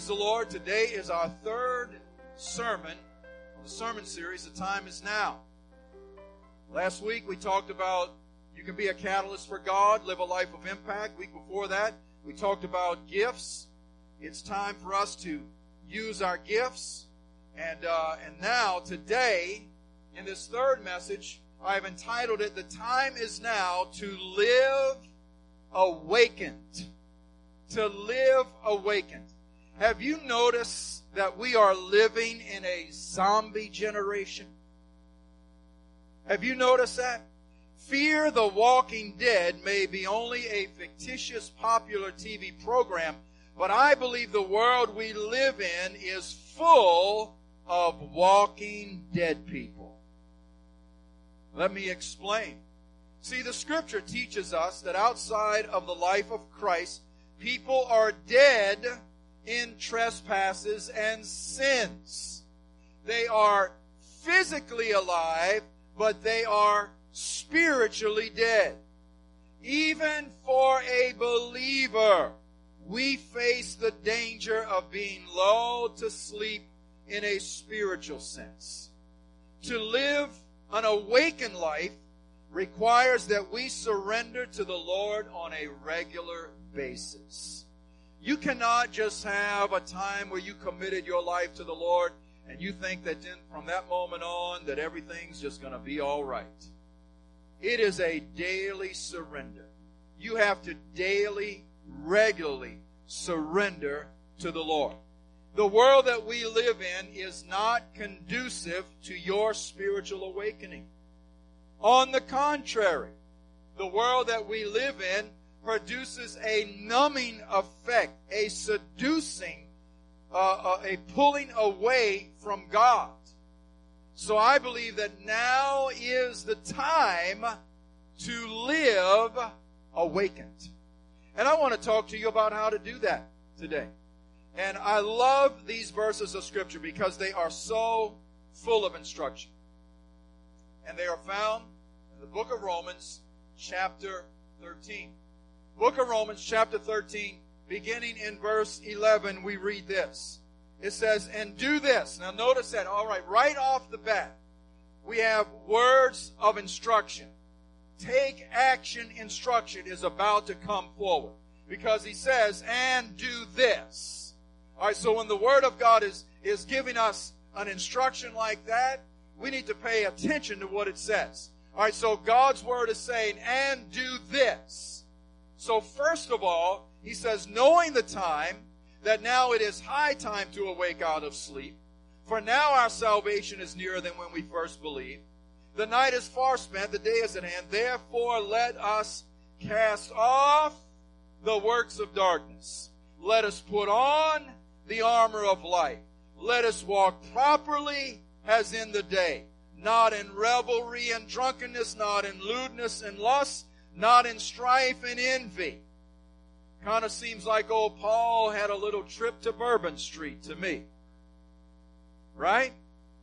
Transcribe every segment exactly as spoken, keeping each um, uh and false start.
Praise the Lord. Today is our third sermon on the sermon series, The Time Is Now. Last week we talked about you can be a catalyst for God, live a life of impact. Week before that, we talked about gifts. It's time for us to use our gifts. And, uh, and now, today, in this third message, I've entitled it, The Time Is Now to Live Awakened. To live awakened. Have you noticed that we are living in a zombie generation? Have you noticed that? Fear the Walking Dead may be only a fictitious popular T V program, but I believe the world we live in is full of walking dead people. Let me explain. See, the Scripture teaches us that outside of the life of Christ, people are dead in trespasses and sins. They are physically alive, but they are spiritually dead. Even for a believer, we face the danger of being lulled to sleep in a spiritual sense. To live an awakened life requires that we surrender to the Lord on a regular basis. You cannot just have a time where you committed your life to the Lord and you think that then from that moment on that everything's just going to be all right. It is a daily surrender. You have to daily, regularly surrender to the Lord. The world that we live in is not conducive to your spiritual awakening. On the contrary, the world that we live in produces a numbing effect, a seducing, uh, a pulling away from God. So I believe that now is the time to live awakened. And I want to talk to you about how to do that today. And I love these verses of Scripture because they are so full of instruction. And they are found in the book of Romans, chapter thirteen. Book of Romans, chapter thirteen, beginning in verse eleven, we read this. It says, and do this. Now notice that, all right, right off the bat, we have words of instruction. Take action instruction is about to come forward. Because he says, and do this. All right, so when the Word of God is, is giving us an instruction like that, we need to pay attention to what it says. All right, so God's Word is saying, and do this. So first of all, he says, knowing the time, that now it is high time to awake out of sleep. For now our salvation is nearer than when we first believed. The night is far spent, the day is at hand. Therefore let us cast off the works of darkness. Let us put on the armor of light. Let us walk properly as in the day, not in revelry and drunkenness, not in lewdness and lust, not in strife and envy. Kind of seems like old Paul had a little trip to Bourbon Street to me. Right?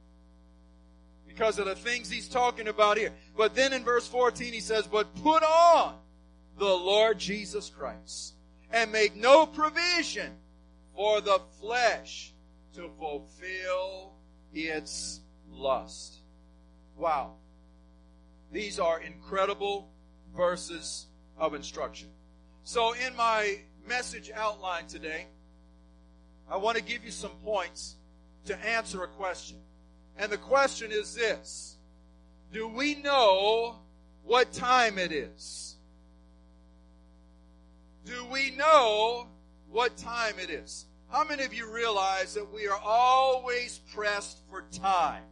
Because of the things he's talking about here. But then in verse fourteen he says, but put on the Lord Jesus Christ and make no provision for the flesh to fulfill its lust. Wow. These are incredible verses of instruction. So in my message outline today, I want to give you some points to answer a question. And the question is this: do we know what time it is? Do we know what time it is? How many of you realize that we are always pressed for time?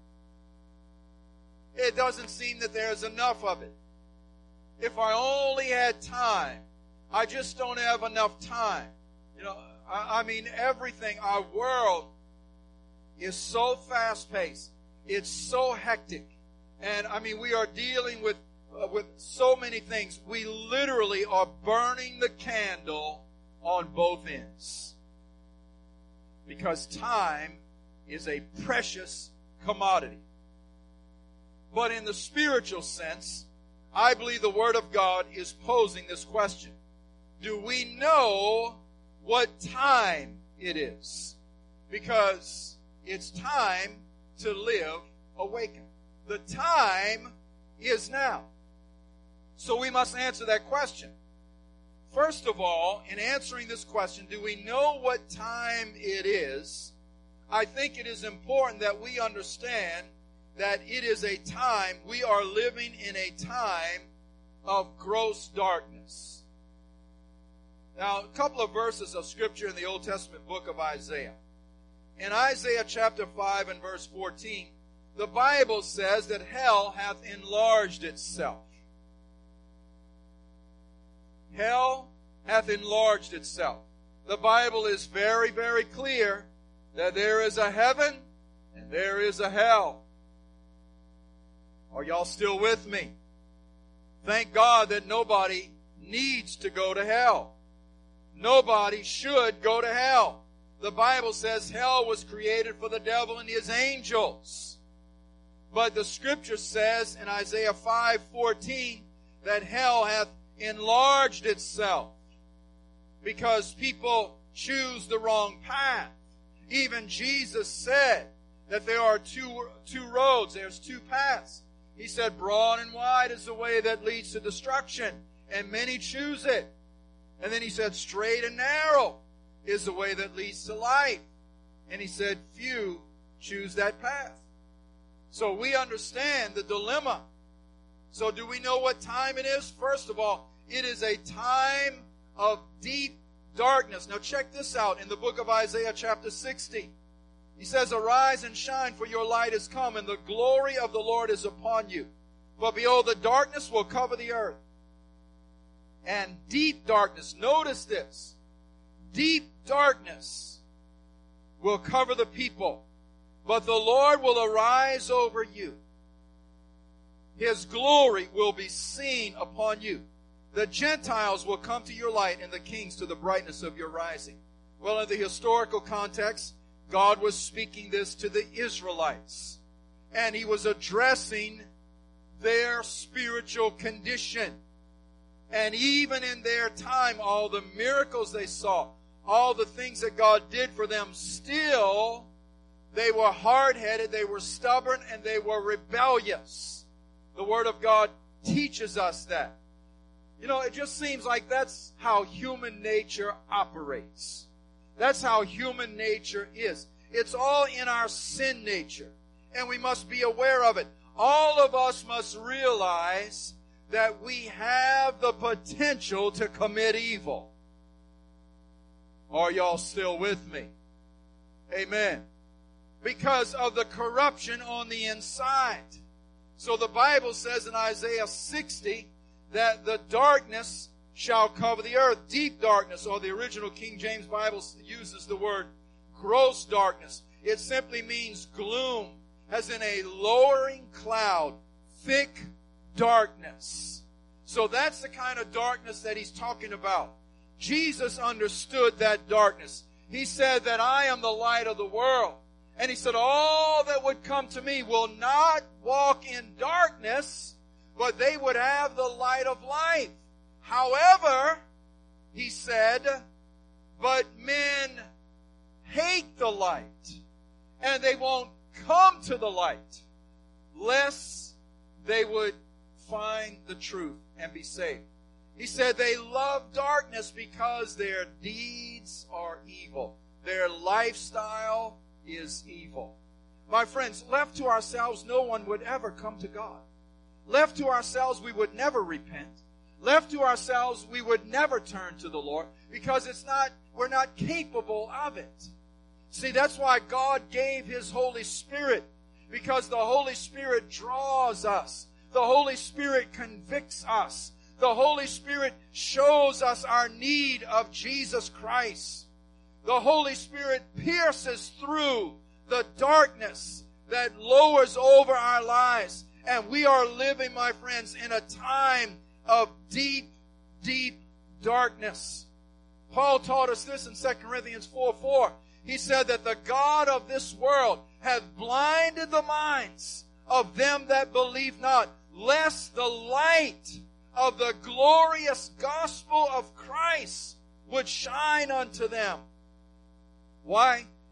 It doesn't seem that there's enough of it. If I only had time, I just don't have enough time. You know, I, I mean, everything, our world is so fast-paced. It's so hectic. And, I mean, we are dealing with, uh, with so many things. We literally are burning the candle on both ends. Because time is a precious commodity. But in the spiritual sense, I believe the Word of God is posing this question. Do we know what time it is? Because it's time to live awakened. The time is now. So we must answer that question. First of all, in answering this question, do we know what time it is? I think it is important that we understand that it is a time, we are living in a time of gross darkness. Now, a couple of verses of Scripture in the Old Testament book of Isaiah. In Isaiah chapter five and verse fourteen, the Bible says that hell hath enlarged itself. Hell hath enlarged itself. The Bible is very, very clear that there is a heaven and there is a hell. Are y'all still with me? Thank God that nobody needs to go to hell. Nobody should go to hell. The Bible says hell was created for the devil and his angels. But the Scripture says in Isaiah five fourteen that hell hath enlarged itself because people choose the wrong path. Even Jesus said that there are two, two roads, there's two paths. He said, broad and wide is the way that leads to destruction, and many choose it. And then he said, straight and narrow is the way that leads to life. And he said, few choose that path. So we understand the dilemma. So do we know what time it is? First of all, it is a time of deep darkness. Now check this out in the book of Isaiah chapter sixty. He says, arise and shine, for your light is come, and the glory of the Lord is upon you. For behold, the darkness will cover the earth. And deep darkness, notice this, deep darkness will cover the people. But the Lord will arise over you. His glory will be seen upon you. The Gentiles will come to your light, and the kings to the brightness of your rising. Well, in the historical context, God was speaking this to the Israelites. And He was addressing their spiritual condition. And even in their time, all the miracles they saw, all the things that God did for them, still they were hard-headed, they were stubborn, and they were rebellious. The Word of God teaches us that. You know, it just seems like that's how human nature operates. That's how human nature is. It's all in our sin nature, and we must be aware of it. All of us must realize that we have the potential to commit evil. Are y'all still with me? Amen. Because of the corruption on the inside. So the Bible says in Isaiah sixty that the darkness shall cover the earth. Deep darkness, or the original King James Bible uses the word gross darkness. It simply means gloom, as in a lowering cloud, thick darkness. So that's the kind of darkness that he's talking about. Jesus understood that darkness. He said that I am the light of the world. And he said, all that would come to me will not walk in darkness, but they would have the light of life. However, he said, but men hate the light, and they won't come to the light, lest they would find the truth and be saved. He said they love darkness because their deeds are evil. Their lifestyle is evil. My friends, left to ourselves, no one would ever come to God. Left to ourselves, we would never repent. Left to ourselves, we would never turn to the Lord because it's not, we're not capable of it. See, that's why God gave His Holy Spirit, because the Holy Spirit draws us. The Holy Spirit convicts us. The Holy Spirit shows us our need of Jesus Christ. The Holy Spirit pierces through the darkness that lowers over our lives. And we are living, my friends, in a time of deep, deep darkness. Paul taught us this in Second Corinthians four four. He said that the God of this world hath blinded the minds of them that believe not, lest the light of the glorious gospel of Christ would shine unto them. Why?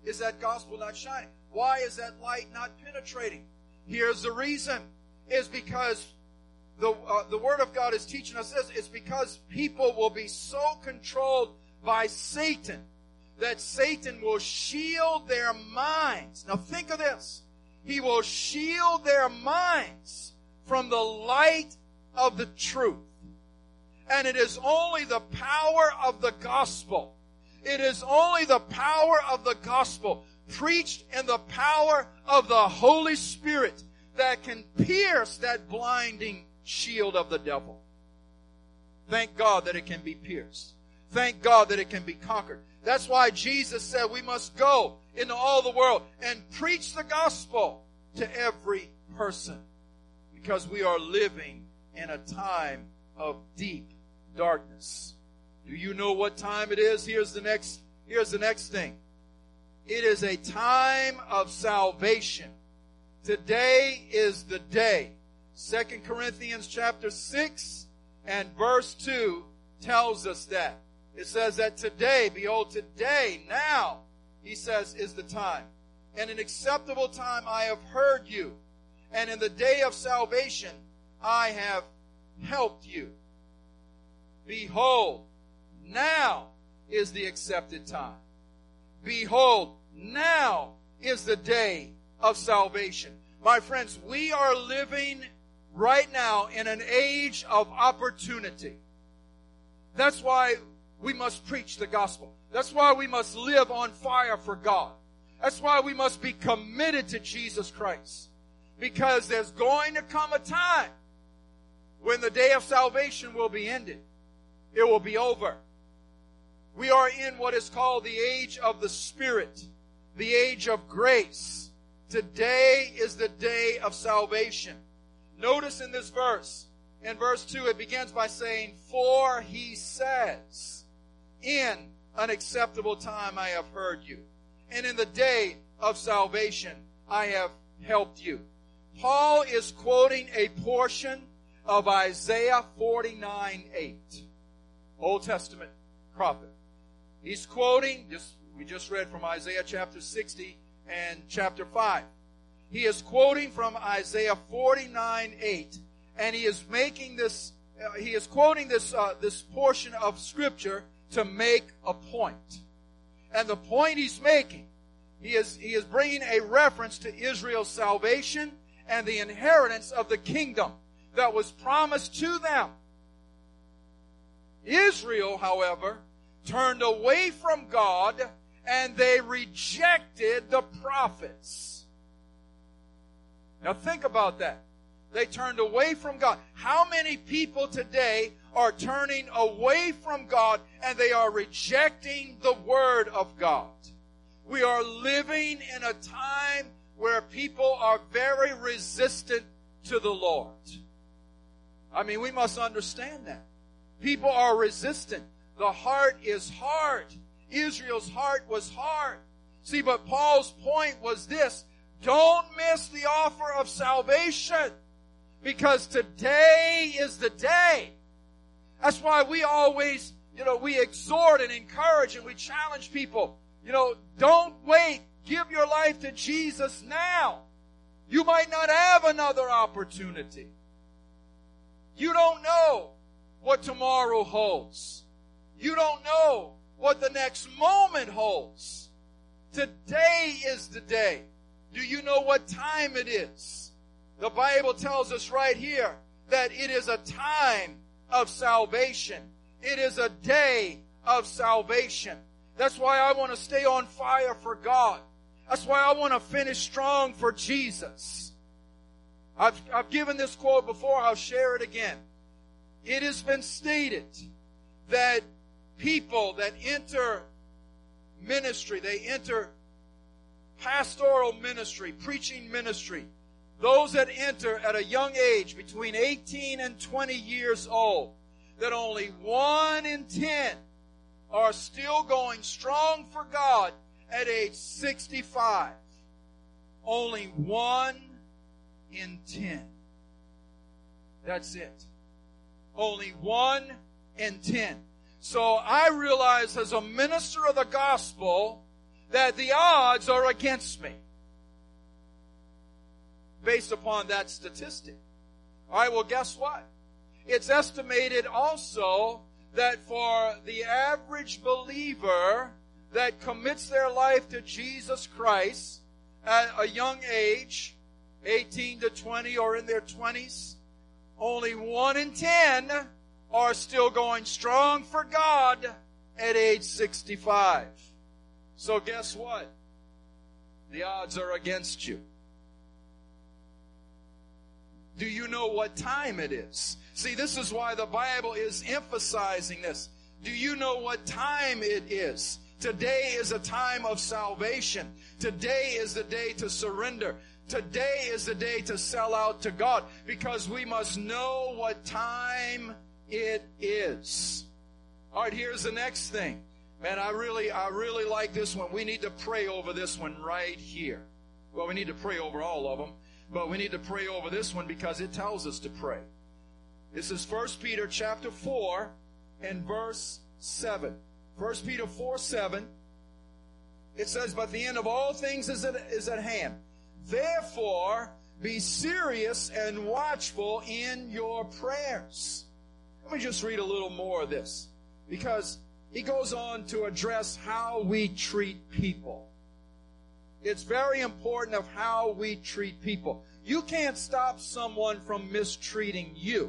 is that gospel not shining? Why is that light not penetrating? Here's the reason. Is because the uh, the Word of God is teaching us this. It's because people will be so controlled by Satan that Satan will shield their minds. Now think of this. He will shield their minds from the light of the truth. And it is only the power of the gospel. It is only the power of the gospel preached in the power of the Holy Spirit that can pierce that blinding shield of the devil. Thank God that it can be pierced. Thank God that it can be conquered. That's why Jesus said we must go into all the world and preach the gospel to every person, because we are living in a time of deep darkness. Do you know what time it is? Here's the next, here's the next thing. It is a time of salvation. Today is the day. Second Corinthians chapter six and verse two tells us that. It says that today, behold, today, now, he says, is the time. In an acceptable time I have heard you, and in the day of salvation I have helped you. Behold, now is the accepted time. Behold, now is the day of salvation. My friends, we are living right now in an age of opportunity. That's why we must preach the gospel. That's why we must live on fire for God. That's why we must be committed to Jesus Christ. Because there's going to come a time when the day of salvation will be ended. It will be over. We are in what is called the age of the Spirit, the age of grace. Today is the day of salvation. Notice in this verse, in verse two, it begins by saying, for he says, in an acceptable time I have heard you, and in the day of salvation I have helped you. Paul is quoting a portion of Isaiah forty-nine eight, Old Testament prophet. He's quoting, just we just read from Isaiah chapter sixty and chapter five. He is quoting from Isaiah forty-nine eight, and he is making this, uh, he is quoting this, uh, this portion of Scripture to make a point. And the point he's making, he is, he is bringing a reference to Israel's salvation and the inheritance of the kingdom that was promised to them. Israel, however, turned away from God and they rejected the prophets. Now think about that. They turned away from God. How many people today are turning away from God and they are rejecting the Word of God? We are living in a time where people are very resistant to the Lord. I mean, we must understand that. People are resistant. The heart is hard. Israel's heart was hard. See, but Paul's point was this: don't miss the offer of salvation, because today is the day. That's why we always, you know, we exhort and encourage and we challenge people. You know, don't wait. Give your life to Jesus now. You might not have another opportunity. You don't know what tomorrow holds. You don't know what the next moment holds. Today is the day. Do you know what time it is? The Bible tells us right here that it is a time of salvation. It is a day of salvation. That's why I want to stay on fire for God. That's why I want to finish strong for Jesus. I've, I've given this quote before. I'll share it again. It has been stated that people that enter ministry, they enter pastoral ministry, preaching ministry, those that enter at a young age, between eighteen and twenty years old, that only one in ten are still going strong for God at age sixty-five. Only one in ten. That's it. Only one in ten. So I realize as a minister of the gospel that the odds are against me. Based upon that statistic. All right, well, guess what? It's estimated also that for the average believer that commits their life to Jesus Christ at a young age, eighteen to twenty or in their twenties, only one in ten are still going strong for God at age sixty-five. So guess what? The odds are against you. Do you know what time it is? See, this is why the Bible is emphasizing this. Do you know what time it is? Today is a time of salvation. Today is the day to surrender. Today is the day to sell out to God, because we must know what time it is. All right, here's the next thing. Man, I really, I really like this one. We need to pray over this one right here. Well, we need to pray over all of them, but we need to pray over this one because it tells us to pray. This is First Peter chapter four and verse seven. First Peter four, seven. It says, but the end of all things is at, is at hand. Therefore, be serious and watchful in your prayers. Let me just read a little more of this, because he goes on to address how we treat people. It's very important of how we treat people. You can't stop someone from mistreating you,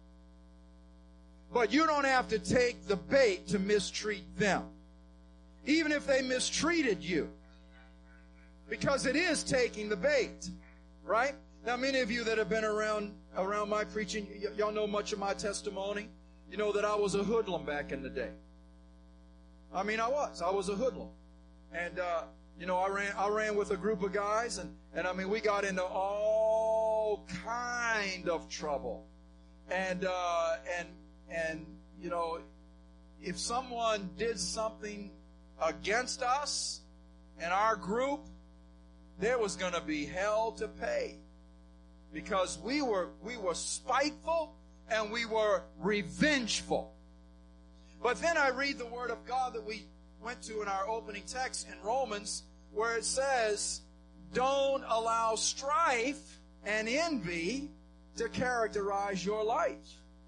but you don't have to take the bait to mistreat them, even if they mistreated you, because it is taking the bait, right? Now, many of you that have been around around my preaching, y- y'all know much of my testimony. You know that I was a hoodlum back in the day. I mean, I was. I was a hoodlum. And, uh, you know, I ran I ran with a group of guys, and, and I mean, we got into all kind of trouble. And, uh, and, and, you know, if someone did something against us and our group, there was going to be hell to pay, because we were we were spiteful and we were revengeful. But then I read the Word of God that we went to in our opening text in Romans, where it says, don't allow strife and envy to characterize your life.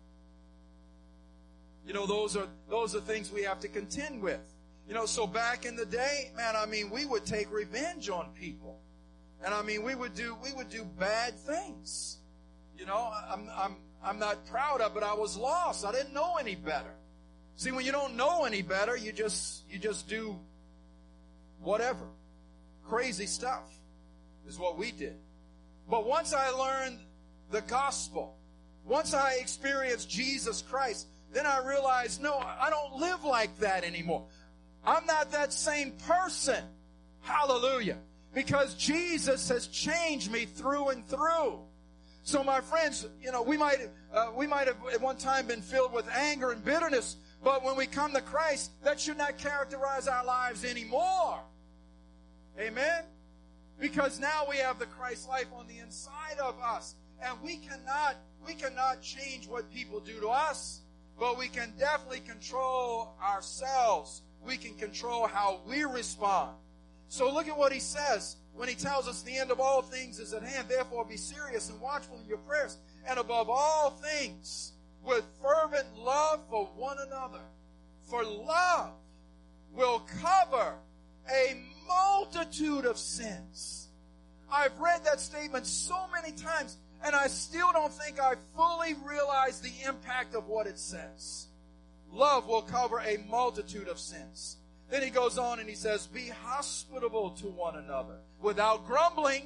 You know, those are those are things we have to contend with. You know, so back in the day, man, I mean, we would take revenge on people. And I mean, we would do we would do bad things. You know, I'm I'm I'm not proud of, but I was lost. I didn't know any better. See, when you don't know any better, you just you just do whatever. Crazy stuff is what we did. But once I learned the gospel, once I experienced Jesus Christ, then I realized, no, I don't live like that anymore. I'm not that same person. Hallelujah. Because Jesus has changed me through and through. So my friends, you know, we might uh, we might have at one time been filled with anger and bitterness, but when we come to Christ, that should not characterize our lives anymore. Amen? Because now we have the Christ life on the inside of us. And we cannot we cannot change what people do to us, but we can definitely control ourselves. We can control how we respond. So look at what he says when he tells us the end of all things is at hand. Therefore be serious and watchful in your prayers. And above all things, with fervent love for one another. For love will cover a multitude of sins. I've read that statement so many times, and I still don't think I fully realize the impact of what it says. Love will cover a multitude of sins. Then he goes on and he says, be hospitable to one another without grumbling.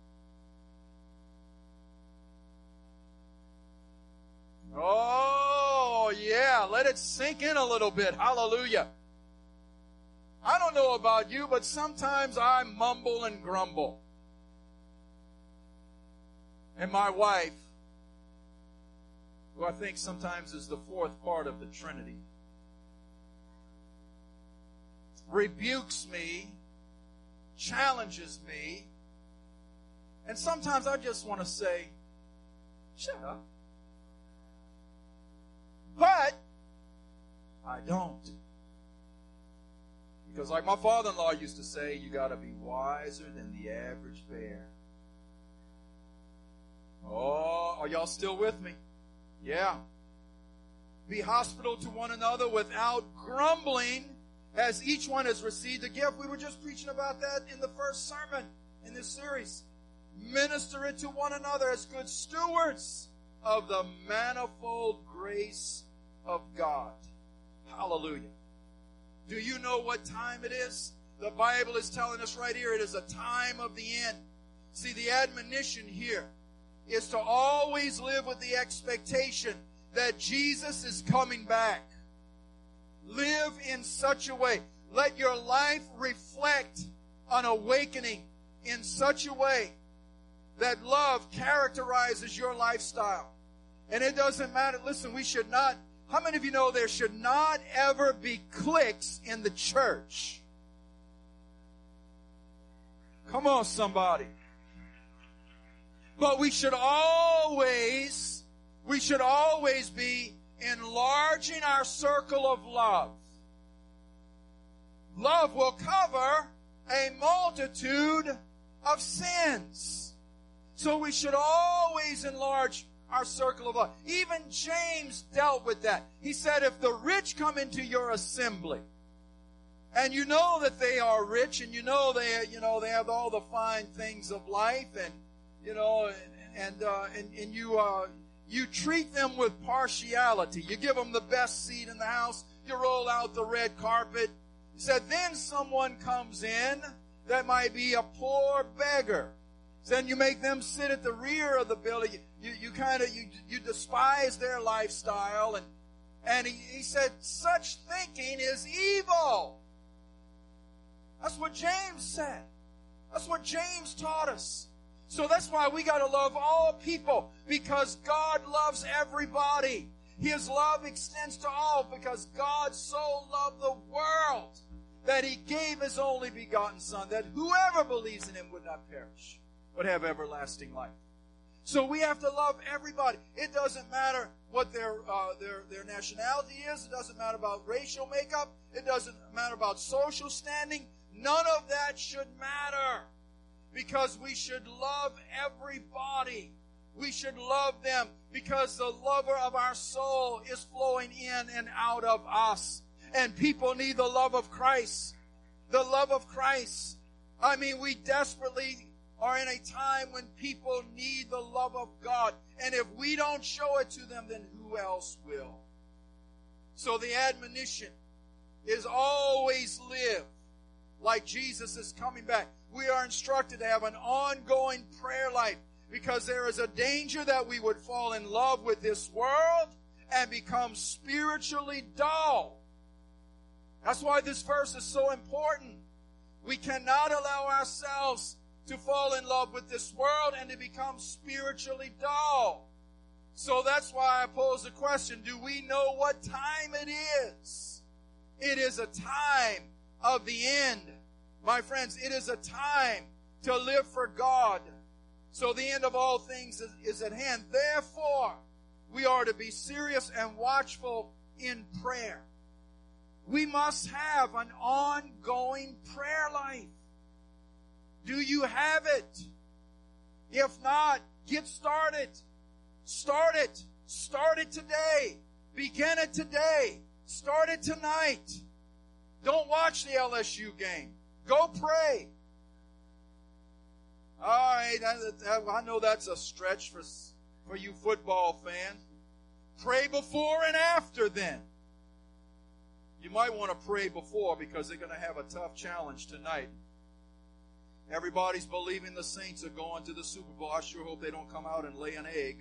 Oh, yeah, let it sink in a little bit. Hallelujah. I don't know about you, but sometimes I mumble and grumble. And my wife, who I think sometimes is the fourth part of the Trinity, rebukes me, challenges me, and sometimes I just want to say, shut up. But I don't. Because like my father-in-law used to say, you got to be wiser than the average bear. Oh, are y'all still with me? Yeah. Be hospitable to one another without grumbling, as each one has received a gift. We were just preaching about that in the first sermon in this series. Minister it to one another as good stewards of the manifold grace of God. Hallelujah. Do you know what time it is? The Bible is telling us right here, it is a time of the end. See, the admonition here is to always live with the expectation that Jesus is coming back. Live in such a way. Let your life reflect an awakening in such a way that love characterizes your lifestyle. And it doesn't matter. Listen, we should not, how many of you know there should not ever be cliques in the church? Come on, somebody. But we should always, we should always be enlarging our circle of love. Love will cover a multitude of sins. So we should always enlarge our circle of love. Even James dealt with that. He said, if the rich come into your assembly, and you know that they are rich, and you know they, you know, they have all the fine things of life, and you know, and and uh, and, and you uh, you treat them with partiality. You give them the best seat in the house. You roll out the red carpet. He said, then someone comes in that might be a poor beggar. Then you make them sit at the rear of the building. You, you kind of, you, you despise their lifestyle. And, and he, he said, such thinking is evil. That's what James said. That's what James taught us. So that's why we got to love all people, because God loves everybody. His love extends to all, because God so loved the world that He gave His only begotten Son, that whoever believes in Him would not perish, but have everlasting life. So we have to love everybody. It doesn't matter what their uh, their their nationality is. It doesn't matter about racial makeup. It doesn't matter about social standing. None of that should matter, because we should love everybody. We should love them because the lover of our soul is flowing in and out of us. And people need the love of Christ. The love of Christ. I mean, we desperately are in a time when people need the love of God. And if we don't show it to them, then who else will? So the admonition is always live like Jesus is coming back. We are instructed to have an ongoing prayer life, because there is a danger that we would fall in love with this world and become spiritually dull. That's why this verse is so important. We cannot allow ourselves to fall in love with this world and to become spiritually dull. So that's why I pose the question, do we know what time it is? It is a time of the end. My friends, it is a time to live for God. So the end of all things is, is at hand. Therefore, we are to be serious and watchful in prayer. We must have an ongoing prayer life. Do you have it? If not, get started. Start it. Start it today. Begin it today. Start it tonight. Don't watch the L S U game. Go pray. All right, I, I know that's a stretch for, for you football fans. Pray before and after then. You might want to pray before, because they're going to have a tough challenge tonight. Everybody's believing the Saints are going to the Super Bowl. I sure hope they don't come out and lay an egg.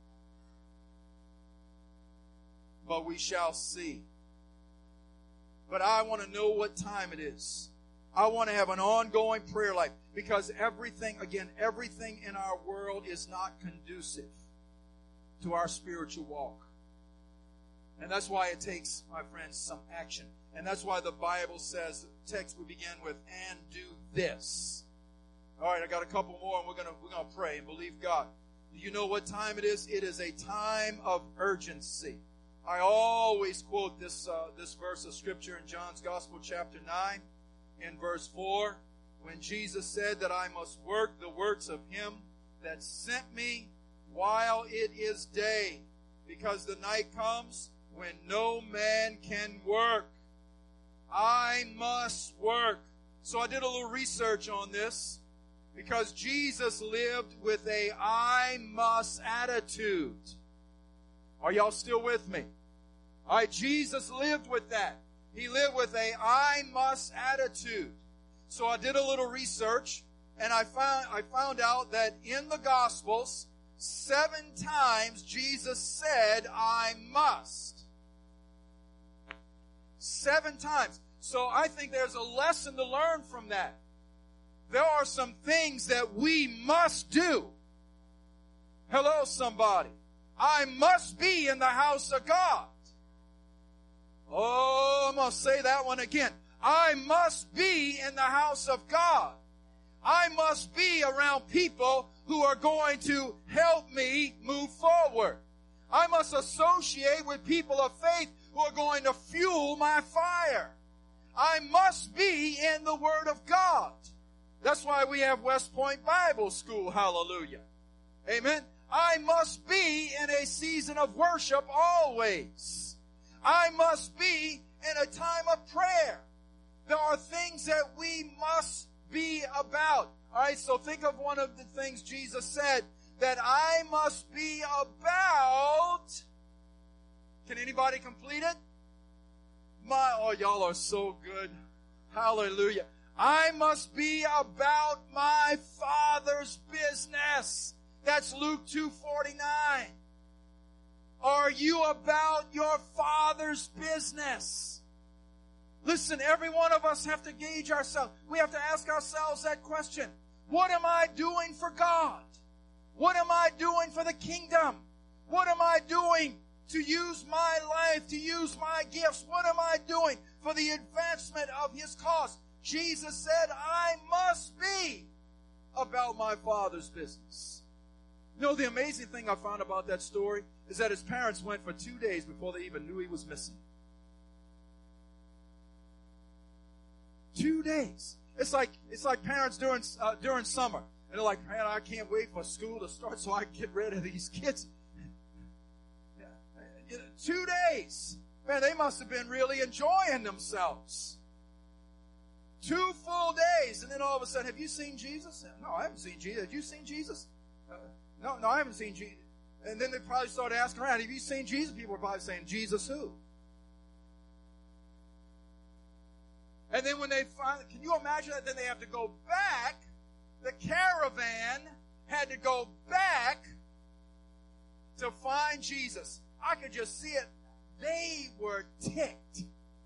But we shall see. But I want to know what time it is. I want to have an ongoing prayer life, because everything, again, everything in our world is not conducive to our spiritual walk. And that's why it takes, my friends, some action. And that's why the Bible says, the text we begin with, and do this. All right, I got a couple more, and we're going to we're going to pray and believe God. Do you know what time it is? It is a time of urgency. I always quote this uh, this verse of Scripture in John's Gospel, chapter nine. in verse four, when Jesus said that I must work the works of him that sent me while it is day, because the night comes when no man can work. I must work. So I did a little research on this, because Jesus lived with a I must attitude. Are y'all still with me? All right, Jesus lived with that. He lived with a I must attitude. So I did a little research, and I found I found out that in the Gospels, seven times Jesus said, I must. Seven times. So I think there's a lesson to learn from that. There are some things that we must do. Hello, somebody. I must be in the house of God. Oh, I'm going to say that one again. I must be in the house of God. I must be around people who are going to help me move forward. I must associate with people of faith who are going to fuel my fire. I must be in the Word of God. That's why we have West Point Bible School. Hallelujah. Amen. I must be in a season of worship always. I must be in a time of prayer. There are things that we must be about. All right, so think of one of the things Jesus said that I must be about. Can anybody complete it? My, oh, y'all are so good. Hallelujah. I must be about my Father's business. That's Luke two forty-nine. Are you about your Father's business? Listen, every one of us have to gauge ourselves. We have to ask ourselves that question. What am I doing for God? What am I doing for the kingdom? What am I doing to use my life, to use my gifts? What am I doing for the advancement of His cause? Jesus said, I must be about my Father's business. You know, the amazing thing I found about that story is that his parents went for two days before they even knew he was missing. Two days. It's like it's like parents during uh, during summer, and they're like, "Man, I can't wait for school to start so I can get rid of these kids." Yeah. Two days. Man, they must have been really enjoying themselves. Two full days, and then all of a sudden, have you seen Jesus? No, I haven't seen Jesus. Have you seen Jesus? Uh, no, no, I haven't seen Jesus. And then they probably started asking around, have you seen Jesus? People were probably saying, Jesus who? And then when they finally, can you imagine that? Then they have to go back. The caravan had to go back to find Jesus. I could just see it. They were ticked.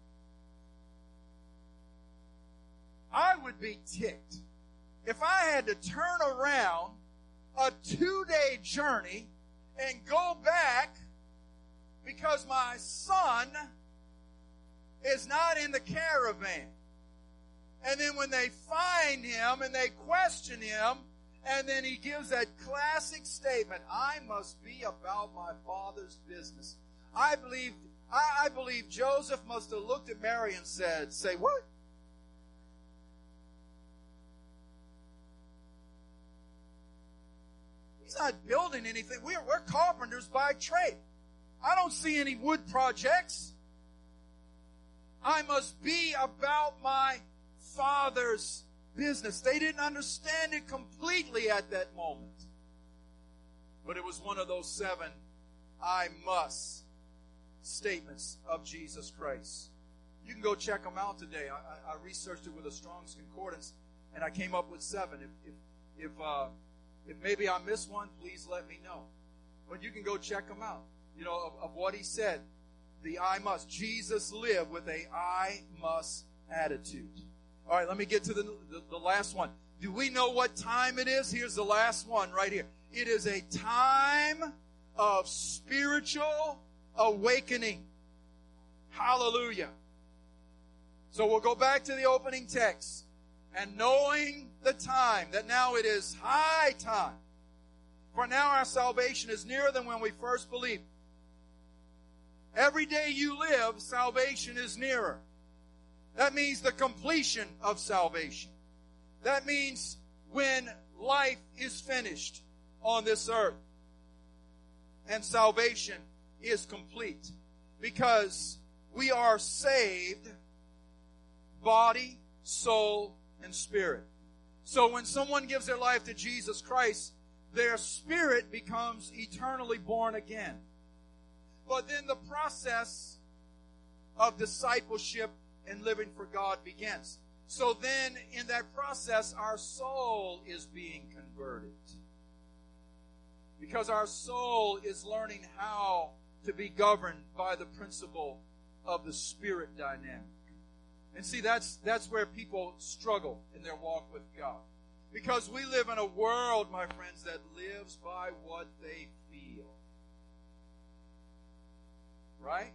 I would be ticked if I had to turn around a two-day journey and go back because my son is not in the caravan. And then when they find him and they question him, and then he gives that classic statement, I must be about my Father's business. I believe, I, I believe Joseph must have looked at Mary and said, say what? He's not building anything. We're, we're carpenters by trade. I don't see any wood projects. I must be about my Father's business. They didn't understand it completely at that moment. But it was one of those seven I must statements of Jesus Christ. You can go check them out today. I, I, I researched it with a Strong's Concordance, and I came up with seven. If, if, if, uh, if maybe I missed one, please let me know. But you can go check them out. You know, of, of what he said. The I must. Jesus lived with a I must attitude. All right, let me get to the, the, the last one. Do we know what time it is? Here's the last one right here. It is a time of spiritual awakening. Hallelujah. So we'll go back to the opening text. And knowing the time, that now it is high time. For now our salvation is nearer than when we first believed. Every day you live, salvation is nearer. That means the completion of salvation. That means when life is finished on this earth and salvation is complete. Because we are saved body, soul, and spirit. So when someone gives their life to Jesus Christ, their spirit becomes eternally born again. But then the process of discipleship and living for God begins. So then in that process, our soul is being converted. Because our soul is learning how to be governed by the principle of the spirit dynamic. And see, that's that's where people struggle in their walk with God. Because we live in a world, my friends, that lives by what they feel. Right?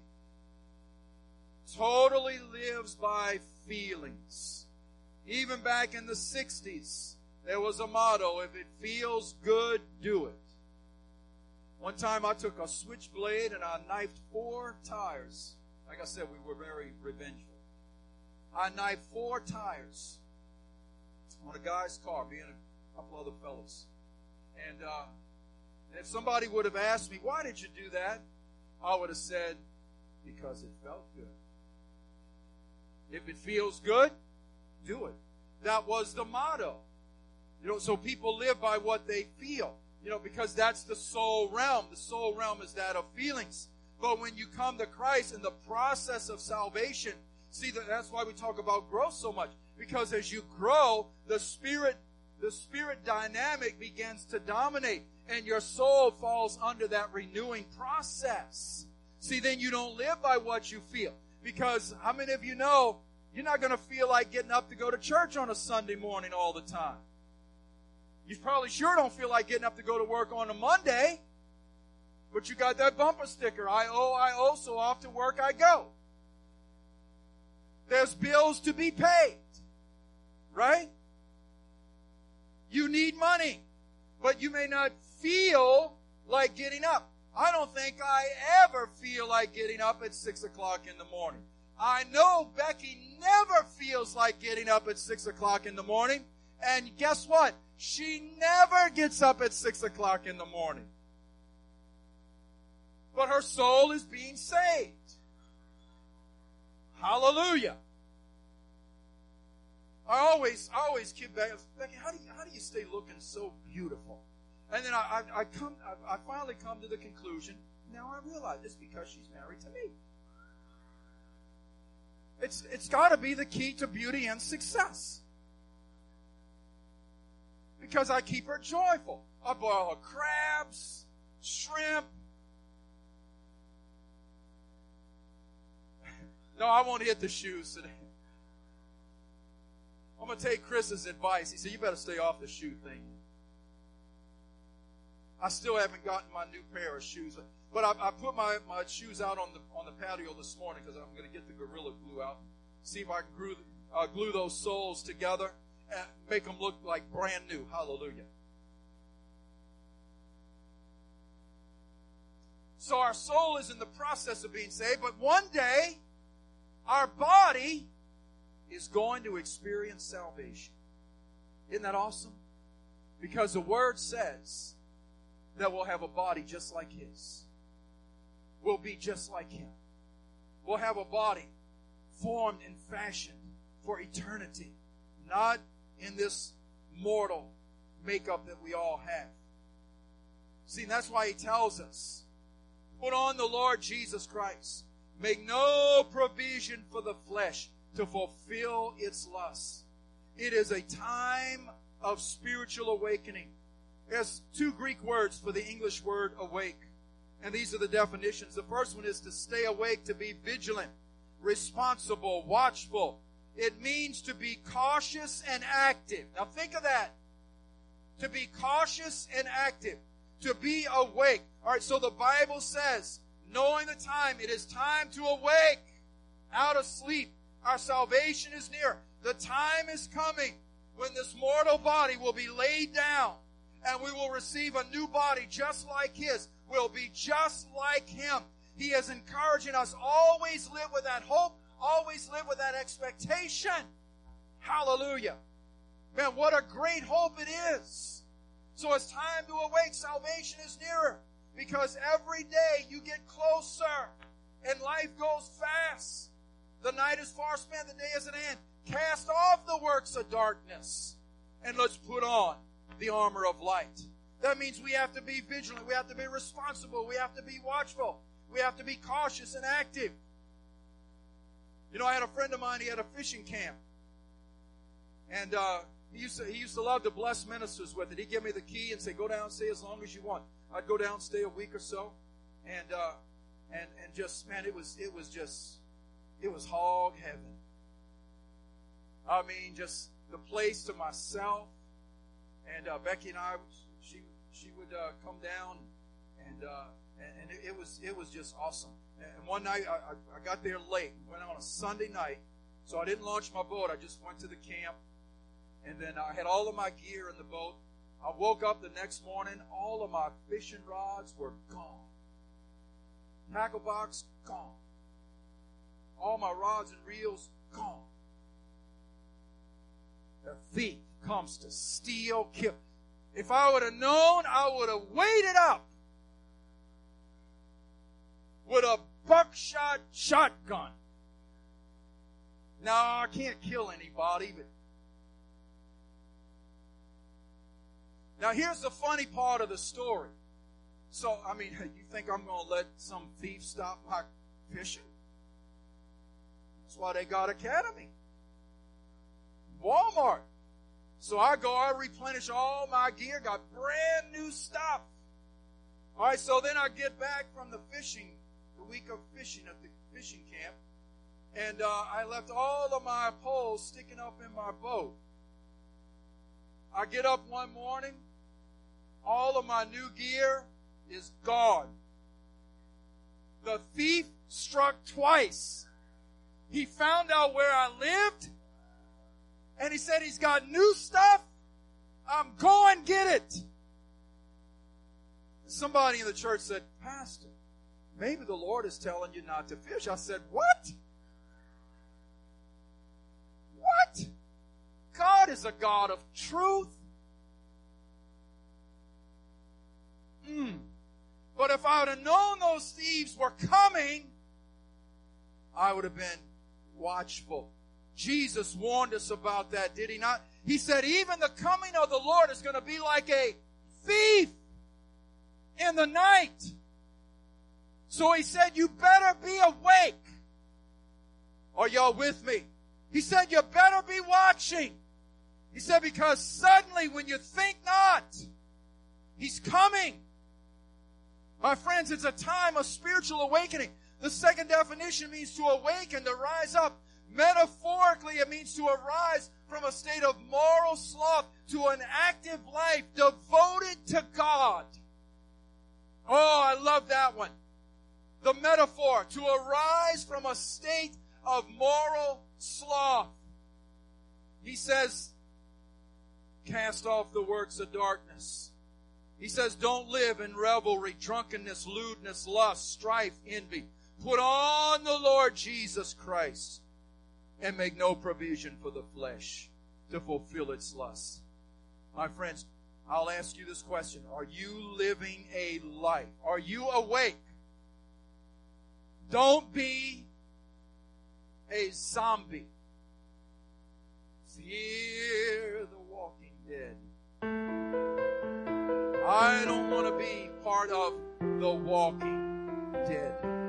Totally lives by feelings. Even back in the sixties, there was a motto, if it feels good, do it. One time I took a switchblade and I knifed four tires. Like I said, we were very revengeful. I knifed four tires on a guy's car, me and a couple other fellows. And uh, if somebody would have asked me, why did you do that? I would have said, because it felt good. If it feels good, do it. That was the motto. You know, so people live by what they feel. You know, because that's the soul realm. The soul realm is that of feelings. But when you come to Christ in the process of salvation, see, that that's why we talk about growth so much. Because as you grow, the spirit, the spirit dynamic begins to dominate. And your soul falls under that renewing process. See, then you don't live by what you feel. Because how many of you know you're not going to feel like getting up to go to church on a Sunday morning all the time? You probably sure don't feel like getting up to go to work on a Monday. But you got that bumper sticker. I owe, I owe, so off to work I go. There's bills to be paid. Right? You need money. But you may not feel like getting up. I don't think I ever feel like getting up at six o'clock in the morning. I know Becky never feels like getting up at six o'clock in the morning. And guess what? She never gets up at six o'clock in the morning. But her soul is being saved. Hallelujah. I always, I always keep back. Becky, how do you, how do you stay looking so beautiful? And then I, I, I come, I, I finally come to the conclusion. Now I realize it's because she's married to me. It's, it's got to be the key to beauty and success. Because I keep her joyful. I boil her crabs, shrimp. No, I won't hit the shoes today. I'm going to take Chris's advice. He said, you better stay off the shoe thing. I still haven't gotten my new pair of shoes. But I, I put my, my shoes out on the on the patio this morning because I'm going to get the Gorilla Glue out. See if I can glue, uh, glue those soles together and make them look like brand new. Hallelujah. So our soul is in the process of being saved, but one day our body is going to experience salvation. Isn't that awesome? Because the Word says that we'll have a body just like His. We'll be just like Him. We'll have a body formed and fashioned for eternity, not in this mortal makeup that we all have. See, that's why He tells us, put on the Lord Jesus Christ. Make no provision for the flesh to fulfill its lusts. It is a time of spiritual awakening. There's two Greek words for the English word awake. And these are the definitions. The first one is to stay awake, to be vigilant, responsible, watchful. It means to be cautious and active. Now think of that. To be cautious and active. To be awake. All right, so the Bible says, knowing the time, it is time to awake out of sleep. Our salvation is near. The time is coming when this mortal body will be laid down and we will receive a new body just like His. We'll be just like Him. He is encouraging us, always live with that hope, always live with that expectation. Hallelujah. Man, what a great hope it is. So it's time to awake. Salvation is nearer, because every day you get closer and life goes fast. The night is far spent, the day is at hand. Cast off the works of darkness and let's put on the armor of light. That means we have to be vigilant. We have to be responsible. We have to be watchful. We have to be cautious and active. You know, I had a friend of mine, he had a fishing camp. And uh, he used to, he used to love to bless ministers with it. He'd give me the key and say, go down and stay as long as you want. I'd go down and stay a week or so. And uh, and and just, man, it was it was just, it was hog heaven. I mean, just the place to myself. And uh, Becky and I, she she would uh, come down, and uh, and, and it, it was it was just awesome. And one night I, I, I got there late, went on a Sunday night, so I didn't launch my boat. I just went to the camp, and then I had all of my gear in the boat. I woke up the next morning, all of my fishing rods were gone. Tackle box gone. All my rods and reels gone. The thief comes to steal, kill. If I would have known, I would have waited up with a buckshot shotgun. Now, I can't kill anybody, but now here's the funny part of the story. So, I mean, you think I'm going to let some thief stop my fishing? That's why they got Academy. Walmart. So I go, I replenish all my gear, got brand new stuff. All right, so then I get back from the fishing, the week of fishing at the fishing camp, and uh, I left all of my poles sticking up in my boat. I get up one morning, all of my new gear is gone. The thief struck twice. He found out where I lived, and he said he's got new stuff. I'm going get it. Somebody in the church said, Pastor, maybe the Lord is telling you not to fish. I said, what? What? God is a God of truth. Mm. But if I would have known those thieves were coming, I would have been watchful. Jesus warned us about that, did he not? He said, even the coming of the Lord is going to be like a thief in the night. So he said, you better be awake. Are y'all with me? He said, you better be watching. He said, because suddenly when you think not, he's coming. My friends, it's a time of spiritual awakening. The second definition means to awaken, to rise up. Metaphorically, it means to arise from a state of moral sloth to an active life devoted to God. Oh, I love that one. The metaphor, to arise from a state of moral sloth. He says, cast off the works of darkness. He says, don't live in revelry, drunkenness, lewdness, lust, strife, envy. Put on the Lord Jesus Christ and make no provision for the flesh to fulfill its lusts. My friends, I'll ask you this question. Are you living a life? Are you awake? Don't be a zombie. Fear the walking dead. I don't want to be part of the walking dead.